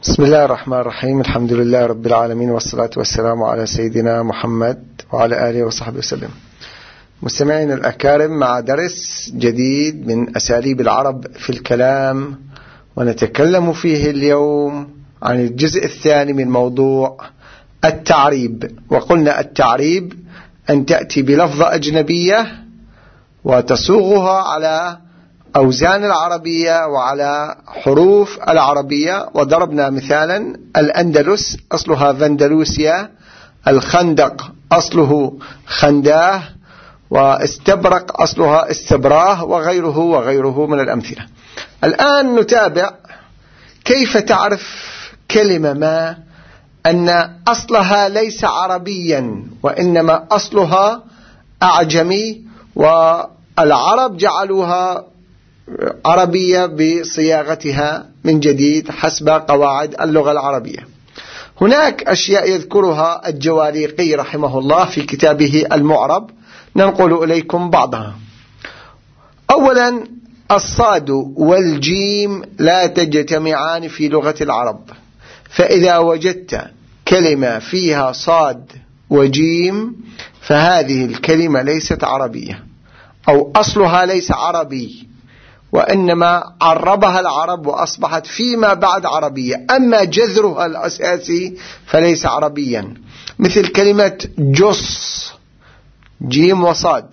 بسم الله الرحمن الرحيم. الحمد لله رب العالمين، والصلاة والسلام على سيدنا محمد وعلى آله وصحبه وسلم. مستمعين الأكارم، مع درس جديد من أساليب العرب في الكلام، ونتكلم فيه اليوم عن الجزء الثاني من موضوع التعريب. وقلنا التعريب أن تأتي بلفظة أجنبية وتصوغها على أوزان العربية وعلى حروف العربية. وضربنا مثالا: الأندلس أصلها فندلوسيا، الخندق أصله خنداه، واستبرق أصلها استبراه، وغيره من الأمثلة. الآن نتابع كيف تعرف كلمة ما أن أصلها ليس عربيا وإنما أصلها أعجمي، والعرب جعلوها عربية بصياغتها من جديد حسب قواعد اللغة العربية. هناك أشياء يذكرها الجواليقي رحمه الله في كتابه المعرب، ننقل إليكم بعضها. أولا، الصاد والجيم لا تجتمعان في لغة العرب، فإذا وجدت كلمة فيها صاد وجيم فهذه الكلمة ليست عربية، أو أصلها ليس عربي، وإنما عربها العرب وأصبحت فيما بعد عربية، أما جذرها الأساسي فليس عربيا. مثل كلمة جص، جيم وصاد.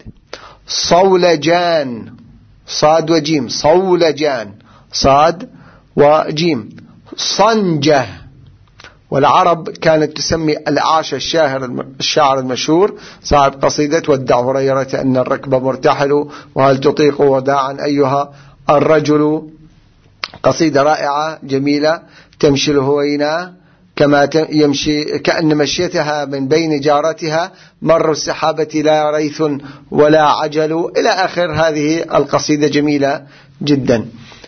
صولجان، صاد وجيم، صولجان، صاد وجيم. صنجة، والعرب كانت تسمي الأعشى الشاعر المشهور صاحب قصيدة ودع هريرة أن الركب مرتحل وهل تطيق وداعا أيها الرجل، قصيدة رائعة جميلة تمشي الهوينة كما يمشي كأن مشيتها من بين جارتها مر السحابة لا ريث ولا عجل، إلى آخر هذه القصيدة جميلة جدا.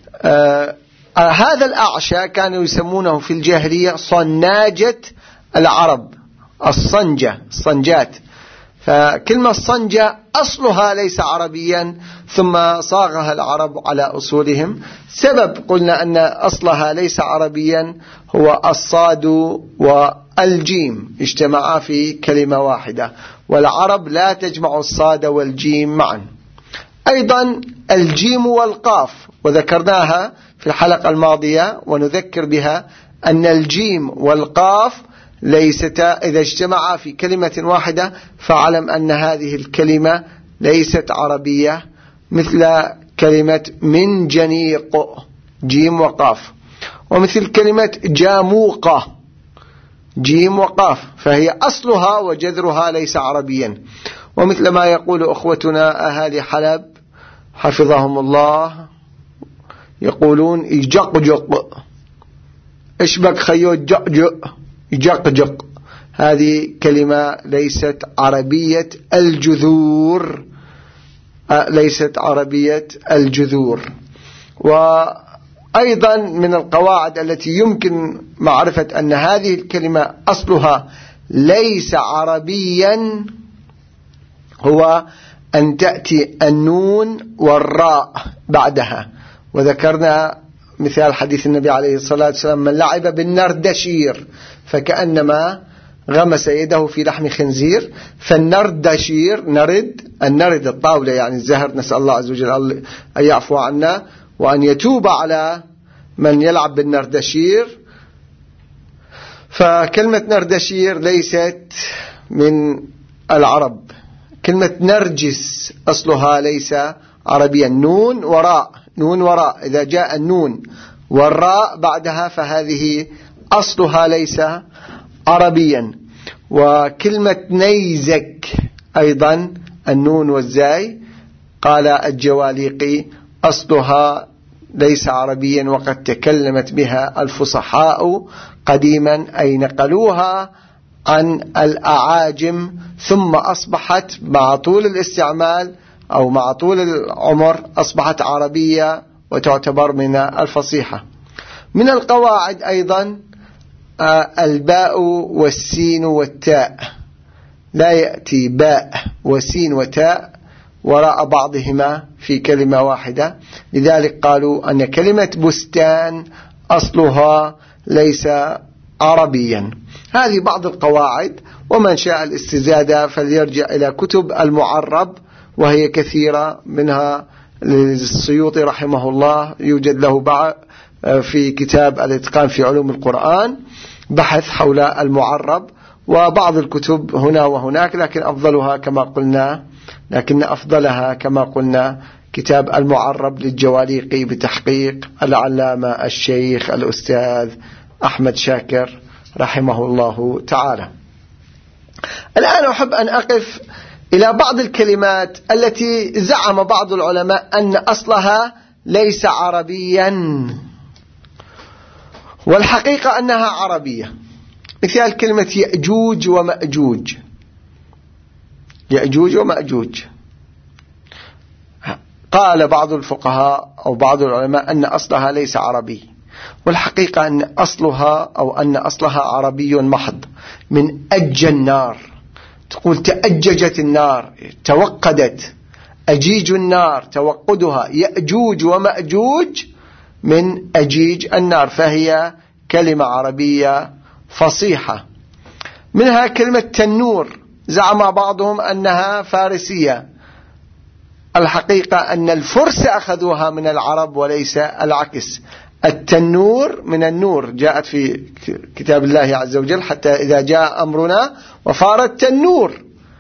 هذا الأعشى كانوا يسمونه في الجاهلية صناجة العرب، الصنجة، الصنجات. فكلمة الصنجة أصلها ليس عربيا، ثم صاغها العرب على أصولهم. سبب قلنا أن أصلها ليس عربيا هو الصاد والجيم اجتمعا في كلمة واحدة، والعرب لا تجمع الصاد والجيم معا. أيضا الجيم والقاف، وذكرناها في الحلقة الماضية ونذكر بها أن الجيم والقاف ليستا إذا اجتمعا في كلمة واحدة فاعلم أن هذه الكلمة ليست عربية، مثل كلمة من جنيق، جيم وقاف. ومثل كلمة جاموقة، جيم وقاف، فهي أصلها وجذرها ليس عربيا. ومثل ما يقول أخوتنا أهالي حلب حفظهم الله، يقولون يجقجق، اشبك خيو جقجق، يجقجق. هذه كلمة ليست عربية الجذور، ليست عربية الجذور. وأيضا من القواعد التي يمكن معرفة أن هذه الكلمة أصلها ليس عربيا هو أن تأتي النون والراء بعدها. وذكرنا مثال حديث النبي عليه الصلاة والسلام: من لعب بالنردشير فكأنما غمس يده في لحم خنزير. فالنردشير، النرد الطاولة يعني الزهر، نسأل الله عز وجل أن يعفو عنا وأن يتوب على من يلعب بالنردشير. فكلمة نردشير ليست من العرب. كلمة نرجس أصلها ليس عربيا، نون وراء، نون وراء، إذا جاء النون والراء بعدها فهذه أصلها ليس عربيا. وكلمة نيزك أيضا النون والزاي، قال الجواليقي أصلها ليس عربيا، وقد تكلمت بها الفصحاء قديما، أي نقلوها عن الأعاجم، ثم أصبحت مع طول الاستعمال أو مع طول العمر أصبحت عربية وتعتبر من الفصيحة. من القواعد أيضا الباء والسين والتاء، لا يأتي باء وسين وتاء وراء بعضهما في كلمة واحدة. لذلك قالوا أن كلمة بستان أصلها ليس عربيا. هذه بعض القواعد، ومن شاء الاستزادة فليرجع إلى كتب المعرب، وهي كثيرة، منها للسيوطي رحمه الله يوجد له في كتاب الإتقان في علوم القرآن بحث حول المعرب، وبعض الكتب هنا وهناك، لكن أفضلها كما قلنا كتاب المعرب للجواليقي بتحقيق العلامة الشيخ الأستاذ أحمد شاكر رحمه الله تعالى. الآن أحب أن أقف إلى بعض الكلمات التي زعم بعض العلماء أن أصلها ليس عربيا، والحقيقة أنها عربية. مثال كلمة يأجوج ومأجوج. يأجوج ومأجوج، قال بعض الفقهاء أو بعض العلماء أن أصلها ليس عربي، والحقيقة أن أصلها عربي محض، من أج النار. تقول تأججت النار، توقدت، أجيج النار توقدها. يأجوج ومأجوج من أجيج النار، فهي كلمة عربية فصيحة. منها كلمة تنور، زعم بعضهم أنها فارسية، الحقيقة أن الفرس أخذوها من العرب وليس العكس. التنور من النور، جاءت في كتاب الله عز وجل حتى إذا جاء أمرنا وفار التنور،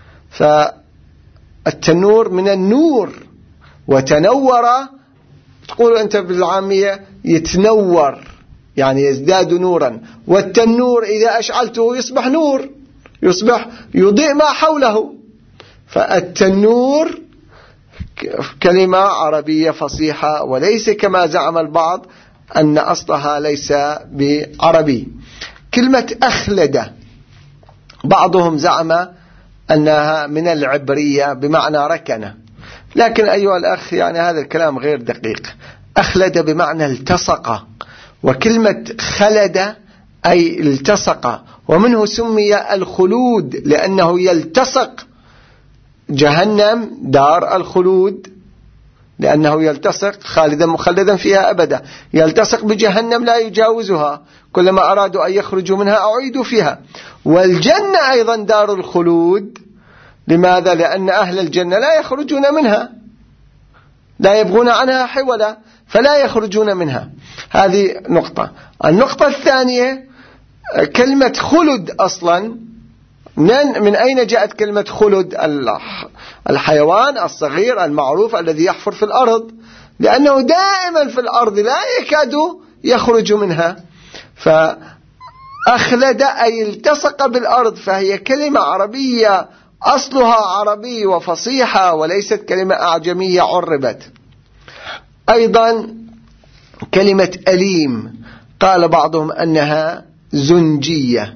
فالتنور من النور، وتنور تقول أنت بالعامية يتنور، يعني يزداد نورا. والتنور إذا أشعلته يصبح نور، يصبح يضيء ما حوله. فالتنور كلمة عربية فصيحة، وليس كما زعم البعض أن أصلها ليس بعربي. كلمة أخلد، بعضهم زعم أنها من العبرية بمعنى ركنة، لكن أيها الأخ يعني هذا الكلام غير دقيق. أخلد بمعنى التصق، وكلمة خلد أي التصق، ومنه سمي الخلود لأنه يلتصق. جهنم دار الخلود لأنه يلتصق، خالدا مخلدا فيها أبدا، يلتصق بجهنم لا يجاوزها، كلما أرادوا أن يخرجوا منها أعيدوا فيها. والجنة أيضا دار الخلود، لماذا؟ لأن أهل الجنة لا يخرجون منها، لا يبغون عنها حولا، فلا يخرجون منها. هذه نقطة. النقطة الثانية كلمة خلد أصلا من أين جاءت كلمة خلد؟ الحيوان الصغير المعروف الذي يحفر في الأرض، لأنه دائما في الأرض لا يكاد يخرج منها. فأخلد أي التصق بالأرض، فهي كلمة عربية أصلها عربي وفصيحة، وليست كلمة أعجمية عربت. أيضا كلمة أليم، قال بعضهم أنها زنجية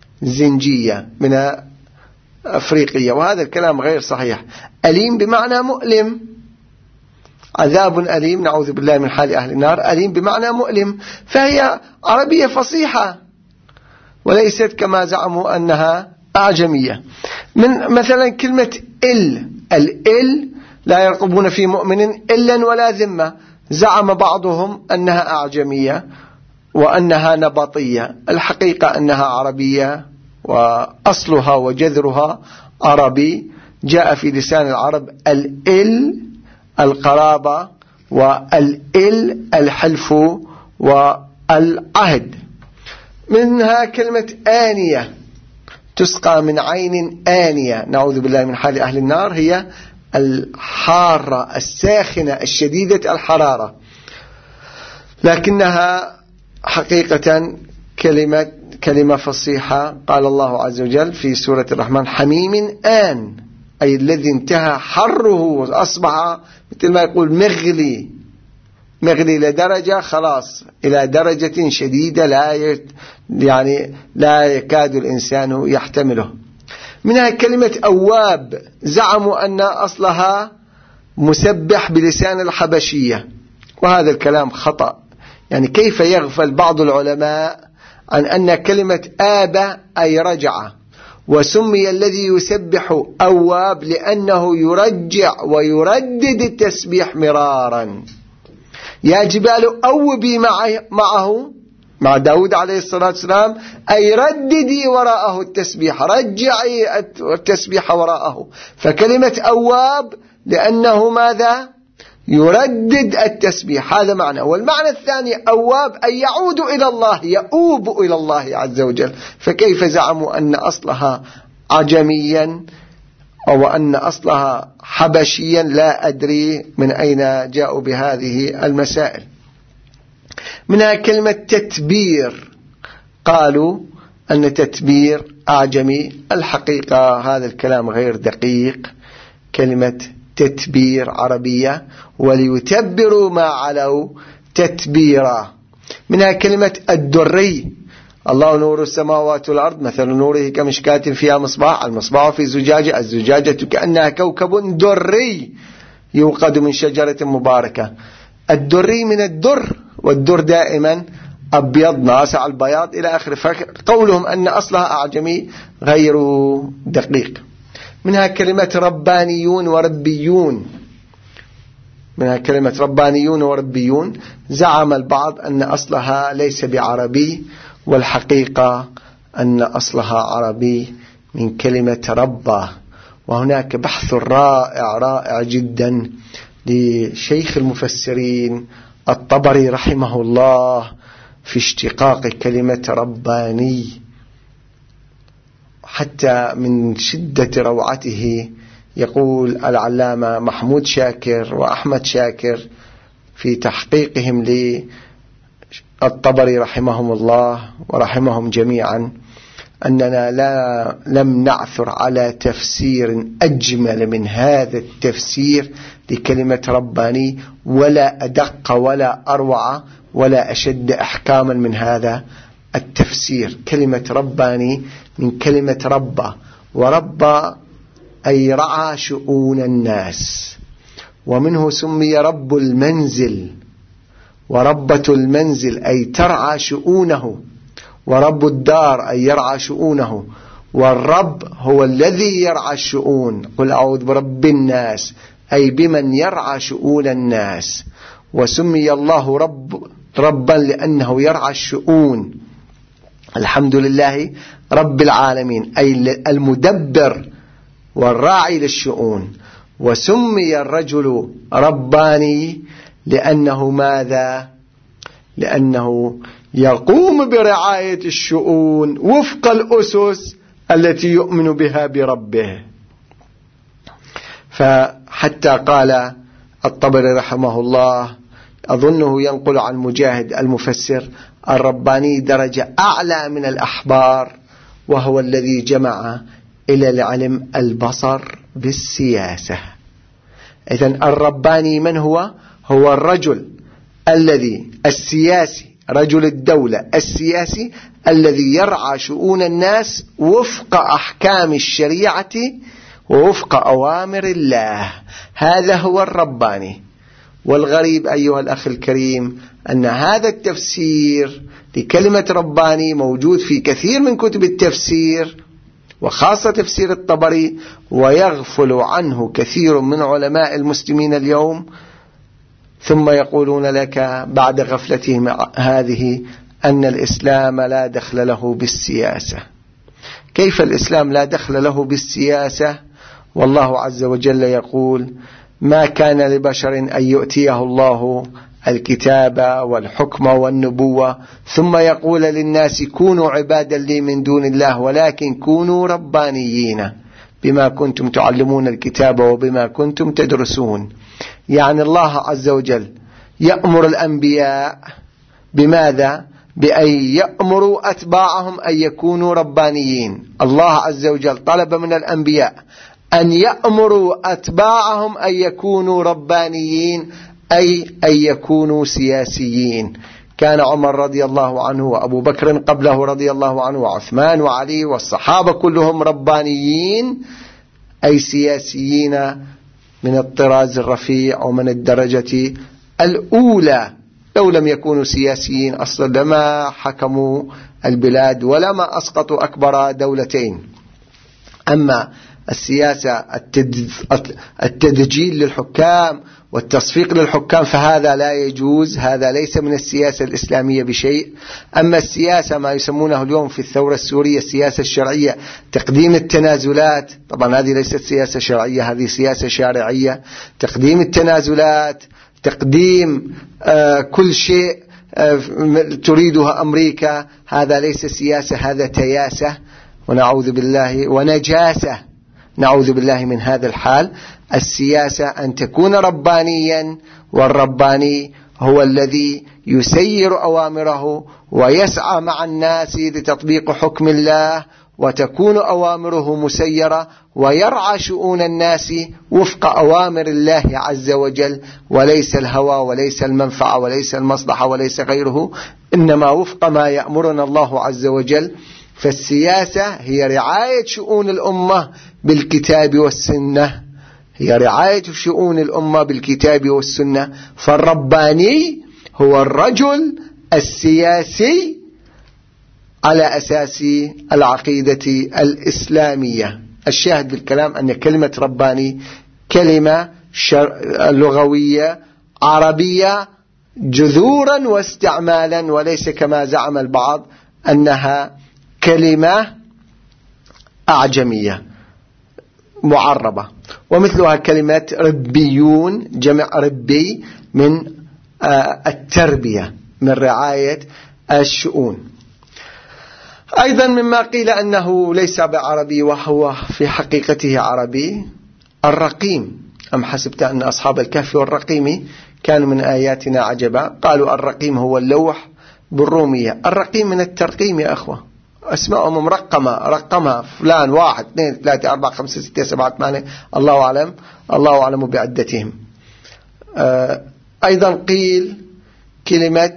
من أفريقية، وهذا الكلام غير صحيح. أليم بمعنى مؤلم، عذاب أليم، نعوذ بالله من حال أهل النار. أليم بمعنى مؤلم، فهي عربية فصيحة وليست كما زعموا أنها أعجمية. من مثلا كلمة الإل لا يرقبون في مؤمن إلا ولا ذمة، زعم بعضهم أنها أعجمية وأنها نبطية، الحقيقة أنها عربية، وأصلها وجذرها عربي. جاء في لسان العرب الإل القرابة، والإل الحلف والعهد. منها كلمة آنية، تسقى من عين آنية، نعوذ بالله من حال أهل النار، هي الحارة الساخنة الشديدة الحرارة، لكنها حقيقة كلمة فصيحة. قال الله عز وجل في سورة الرحمن حميم آن، أي الذي انتهى حره وأصبح مثل ما يقول مغلي لدرجة خلاص، إلى درجة شديدة لا يكاد الإنسان يحتمله. منها كلمة أواب، زعموا أن أصلها مسبح بلسان الحبشية، وهذا الكلام خطأ. يعني كيف يغفل بعض العلماء عن أن كلمة آب أي رجع، وسمي الذي يسبح أواب لأنه يرجع ويردد التسبيح مرارا. يا جبال أوبي معه مع داود عليه الصلاة والسلام، أي رددي وراءه التسبيح، رجعي التسبيح وراءه. فكلمة أواب لأنه ماذا؟ يردد التسبيح، هذا معنى. والمعنى الثاني أواب أي يعود إلى الله، يؤوب إلى الله عز وجل. فكيف زعموا أن أصلها عجميا أو أن أصلها حبشيا؟ لا أدري من أين جاءوا بهذه المسائل. منها كلمة تتبير، قالوا أن تتبير أعجمي. الحقيقة هذا الكلام غير دقيق، كلمة تتبير عربية، وليتبروا ما علوا تتبيرا. منها كلمة الدري، الله نور السماوات والأرض مثل نوره كمشكاة فيها مصباح، المصباح في زجاجة، الزجاجة كأنها كوكب دري يوقد من شجرة مباركة. الدري من الدر، والدر دائما أبيض ناصع البياض إلى آخره. فقولهم أن أصلها أعجمي غير دقيق. منها كلمة ربانيون وربيون، منها كلمة ربانيون وربيون. زعم البعض أن أصلها ليس بعربي، والحقيقة أن أصلها عربي من كلمة ربا. وهناك بحث رائع رائع جدا لشيخ المفسرين الطبري رحمه الله في اشتقاق كلمة رباني، حتى من شدة روعته يقول العلامة محمود شاكر وأحمد شاكر في تحقيقهم للطبري رحمهم الله ورحمهم جميعا أننا لم نعثر على تفسير أجمل من هذا التفسير لكلمة رباني، ولا أدق ولا أروع ولا أشد أحكاما من هذا التفسير. كلمة رباني من كلمة ربا، وربا أي رعى شؤون الناس، ومنه سمي رب المنزل، وربة المنزل أي ترعى شؤونه، ورب الدار أي يرعى شؤونه، والرب هو الذي يرعى الشؤون. قل أعوذ برب الناس أي بمن يرعى شؤون الناس. وسمي الله ربا لأنه يرعى الشؤون. الحمد لله رب العالمين أي المدبر والراعي للشؤون. وسمي الرجل رباني لأنه ماذا؟ لأنه يقوم برعاية الشؤون وفق الأسس التي يؤمن بها بربه. فحتى قال الطبري رحمه الله، أظنه ينقل عن مجاهد المفسر، الرباني درجة أعلى من الأحبار، وهو الذي جمع إلى العلم البصر بالسياسة. إذن الرباني من هو؟ هو الرجل الذي السياسي، رجل الدولة السياسي الذي يرعى شؤون الناس وفق أحكام الشريعة ووفق أوامر الله. هذا هو الرباني. والغريب أيها الأخ الكريم أن هذا التفسير لكلمة رباني موجود في كثير من كتب التفسير، وخاصة تفسير الطبري، ويغفل عنه كثير من علماء المسلمين اليوم، ثم يقولون لك بعد غفلتهم هذه أن الإسلام لا دخل له بالسياسة. كيف الإسلام لا دخل له بالسياسة؟ والله عز وجل يقول: ما كان لبشر أن يؤتيه الله الكتاب والحكم والنبوة ثم يقول للناس كونوا عبادا لي من دون الله ولكن كونوا ربانيين بما كنتم تعلمون الكتاب وبما كنتم تدرسون. يعني الله عز وجل يأمر الأنبياء بماذا؟ بأن يأمروا أتباعهم أن يكونوا ربانيين. الله عز وجل طلب من الأنبياء أن يأمروا أتباعهم أن يكونوا ربانيين، أي أن يكونوا سياسيين. كان عمر رضي الله عنه وأبو بكر قبله رضي الله عنه وعثمان وعلي والصحابة كلهم ربانيين، أي سياسيين من الطراز الرفيع ومن الدرجة الأولى. لو لم يكونوا سياسيين أصلا لما حكموا البلاد ولما أسقطوا أكبر دولتين. أما السياسة التدجيل للحكام والتصفيق للحكام فهذا لا يجوز، هذا ليس من السياسة الإسلامية بشيء. أما السياسة ما يسمونه اليوم في الثورة السورية السياسة الشرعية، تقديم التنازلات، طبعا هذه ليست سياسة شرعية، هذه سياسة شارعية، تقديم التنازلات، تقديم كل شيء تريدها أمريكا، هذا ليس سياسة، هذا تياسة ونعوذ بالله ونجاسة، نعوذ بالله من هذا الحال. السياسة أن تكون ربانيا، والرباني هو الذي يسير أوامره ويسعى مع الناس لتطبيق حكم الله، وتكون أوامره مسيرة، ويرعى شؤون الناس وفق أوامر الله عز وجل، وليس الهوى وليس المنفعة وليس المصلحة وليس غيره، إنما وفق ما يأمرنا الله عز وجل. فالسياسة هي رعاية شؤون الأمة بالكتاب والسنة، هي رعاية شؤون الأمة بالكتاب والسنة. فالرباني هو الرجل السياسي على أساس العقيدة الإسلامية. الشاهد بالكلام أن كلمة رباني كلمة لغوية عربية جذورا واستعمالا، وليس كما زعم البعض أنها كلمة أعجمية معربة. ومثلها كلمة ربيون، جمع ربي من التربية، من رعاية الشؤون. أيضا مما قيل أنه ليس بعربي وهو في حقيقته عربي الرقيم. أم حسبت أن أصحاب الكهف والرقيم كانوا من آياتنا عجبا؟ قالوا الرقيم هو اللوح بالرومية. الرقيم من الترقيم يا أخوة، أسماءهم مرقمة، رقمها فلان 1 2 3 4 5 6 7 8، الله أعلم، الله أعلم بعدتهم. أيضا قيل كلمة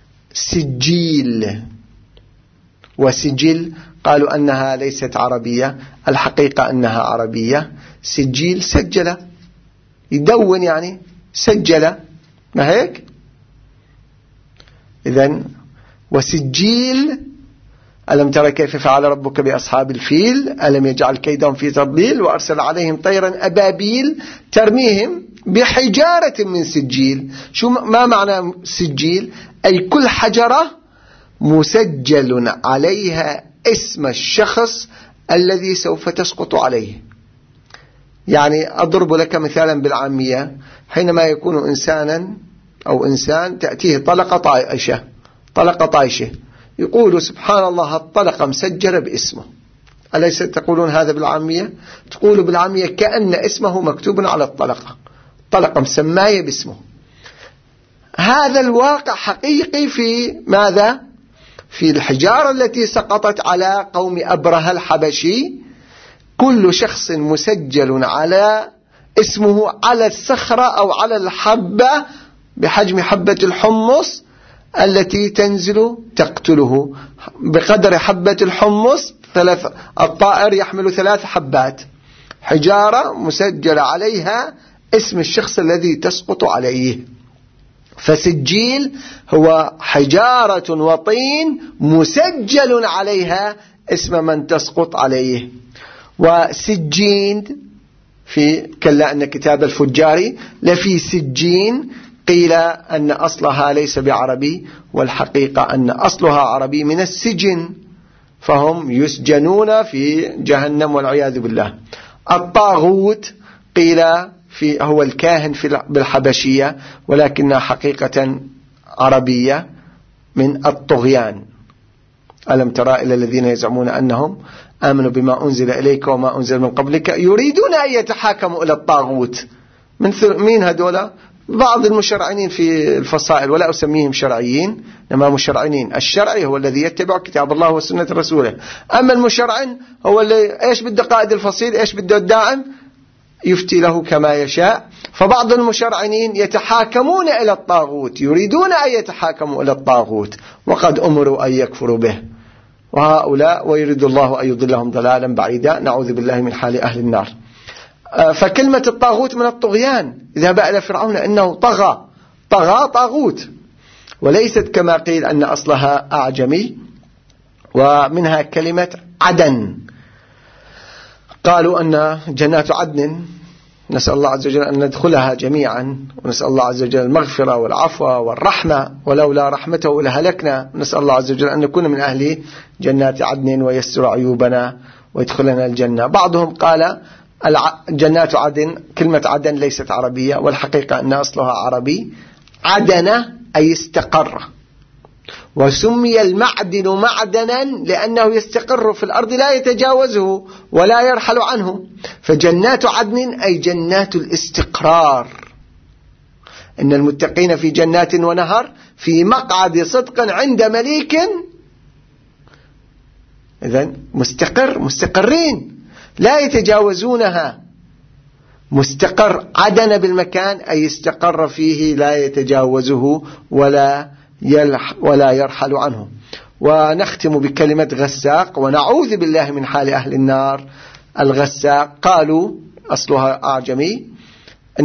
سجيل وسجل، قالوا أنها ليست عربية، الحقيقة أنها عربية. سجيل سجل، يدون يعني سجل، ما هيك؟ إذن وسجيل ألم ترى كيف فعل ربك بأصحاب الفيل ألم يجعل كيدهم في تضليل وأرسل عليهم طيرا أبابيل ترميهم بحجارة من سجيل. شو ما معنى سجيل؟ أي كل حجرة مسجل عليها اسم الشخص الذي سوف تسقط عليه. يعني أضرب لك مثالا بالعامية، حينما يكون إنسانا أو إنسان تأتيه طلقة طائشة، يقول سبحان الله الطلقة مسجلة باسمه، أليس تقولون هذا بالعامية؟ تقول بالعامية كأن اسمه مكتوب على الطلقة، طلقة مسماية باسمه. هذا الواقع حقيقي في ماذا؟ في الحجارة التي سقطت على قوم أبرهة الحبشي، كل شخص مسجل على اسمه على الصخرة أو على الحبة بحجم حبة الحمص التي تنزل تقتله. بقدر حبة الحمص الطائر يحمل 3 حبات، حجارة مسجل عليها اسم الشخص الذي تسقط عليه. فسجيل هو حجارة وطين مسجل عليها اسم من تسقط عليه. وسجين في كلا أن كتاب الفجار لفي سجين، قيل أن أصلها ليس بعربي، والحقيقة أن أصلها عربي من السجن، فهم يسجنون في جهنم والعياذ بالله. الطاغوت قيل هو الكاهن بالحبشية، ولكنها حقيقة عربية من الطغيان. ألم ترى إلى الذين يزعمون أنهم آمنوا بما أنزل إليك وما أنزل من قبلك يريدون أن يتحاكموا إلى الطاغوت. مين هذولا؟ بعض المشرعين في الفصائل، ولا أسميهم شرعيين إنما مشرعين. الشرعي هو الذي يتبع كتاب الله وسنة رسوله، أما المشرعن هو اللي إيش بده قائد الفصيل، إيش بده الداعم، يفتي له كما يشاء. فبعض المشرعين يتحاكمون إلى الطاغوت، يريدون أن يتحاكموا إلى الطاغوت وقد أمروا أن يكفروا به، وهؤلاء ويريد الله أن يضلهم ضلالا بعيدا، نعوذ بالله من حال أهل النار. فكلمة الطاغوت من الطغيان، اذهب إلى فرعون إنه طغى طاغوت، وليست كما قيل أن أصلها أعجمي. ومنها كلمة عدن، قالوا أن جنات عدن نسأل الله عز وجل أن ندخلها جميعا، ونسأل الله عز وجل المغفرة والعفو والرحمة، ولولا رحمته لهلكنا. نسأل الله عز وجل أن نكون من أهل جنات عدن ويستر عيوبنا ويدخلنا الجنة. بعضهم قال جنات عدن، كلمة عدن ليست عربية، والحقيقة أن أصلها عربي. عدن أي استقر، وسمي المعدن معدنا لأنه يستقر في الأرض لا يتجاوزه ولا يرحل عنه. فجنات عدن أي جنات الاستقرار. إن المتقين في جنات ونهر في مقعد صدق عند مليك. إذن مستقرين لا يتجاوزونها. مستقر عدن بالمكان أي استقر فيه لا يتجاوزه ولا يرحل عنه. ونختم بكلمة غساق، ونعوذ بالله من حال أهل النار. الغساق قالوا أصلها أعجمي، أن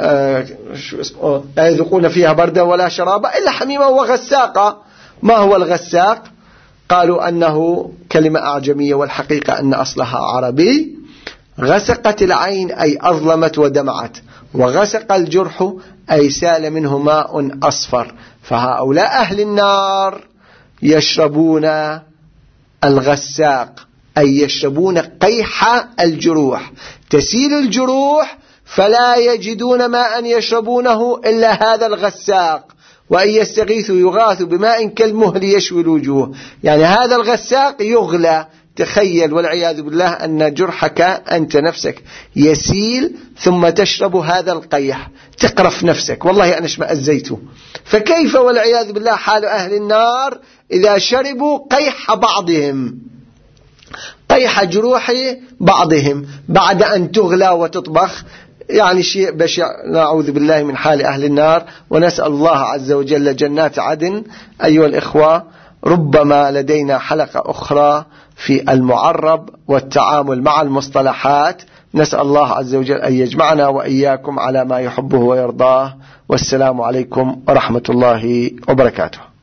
لا يذوقون فيها بردا ولا شرابا إلا حميما وغساقا. ما هو الغساق؟ قالوا أنه كلمة أعجمية، والحقيقة أن أصلها عربي. غسقت العين أي أظلمت ودمعت، وغسق الجرح أي سال منه ماء أصفر. فهؤلاء أهل النار يشربون الغساق، أي يشربون قيح الجروح. تسيل الجروح فلا يجدون ماء يشربونه إلا هذا الغساق، وإن يستغيثوا يغاثوا بماء كالمهل يشوي الوجوه. يعني هذا الغساق يغلى. تخيل والعياذ بالله أن جرحك أنت نفسك يسيل ثم تشرب هذا القيح، تقرف نفسك، والله أنا اشمأزيت. فكيف والعياذ بالله حال أهل النار إذا شربوا قيح بعضهم، قيح جروح بعضهم بعد أن تغلى وتطبخ؟ يعني شيء بشع. نعوذ بالله من حال أهل النار، ونسأل الله عز وجل جنات عدن. أيها الإخوة، ربما لدينا حلقة أخرى في المعرب والتعامل مع المصطلحات. نسأل الله عز وجل أن يجمعنا وإياكم على ما يحبه ويرضاه. والسلام عليكم ورحمة الله وبركاته.